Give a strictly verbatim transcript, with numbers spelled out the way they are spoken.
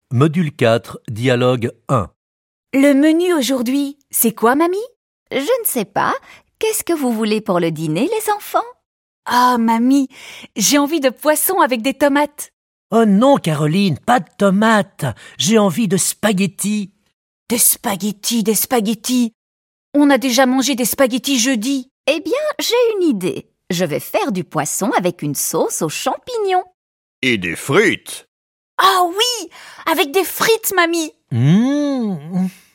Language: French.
Module quatre, dialogue un. Le menu aujourd'hui, c'est quoi, mamie? Je ne sais pas. Qu'est-ce que vous voulez pour le dîner, les enfants? Ah, mamie, j'ai envie de poisson avec des tomates. Oh non, Caroline, pas de tomates. J'ai envie de spaghettis. Des spaghettis, des spaghettis. On a déjà mangé des spaghettis jeudi. Eh bien, j'ai une idée. Je vais faire du poisson avec une sauce aux champignons. Et des frites. Ah oui, avec des frites, mamie. Mmh.